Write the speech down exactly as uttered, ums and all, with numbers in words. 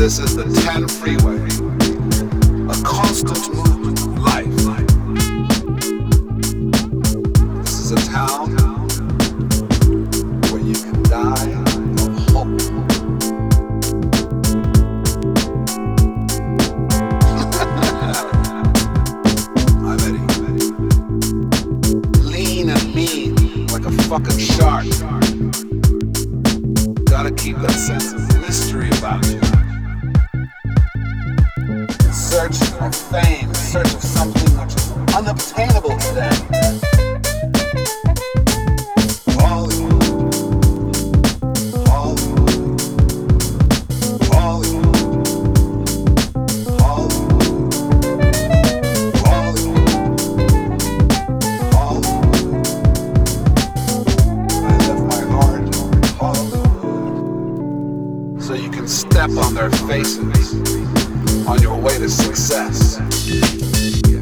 This is the ten freeway, a constant movement of life. This is a town where you can die of hope. I'm Eddie. Lean and mean like a fucking shark. Gotta keep that sense of mystery about you. Search of fame, in search of something which is unobtainable today. Hollywood, Hollywood, Hollywood, Hollywood, Hollywood, Hollywood. I left my heart in Hollywood, so you can step on their faces on your way to success.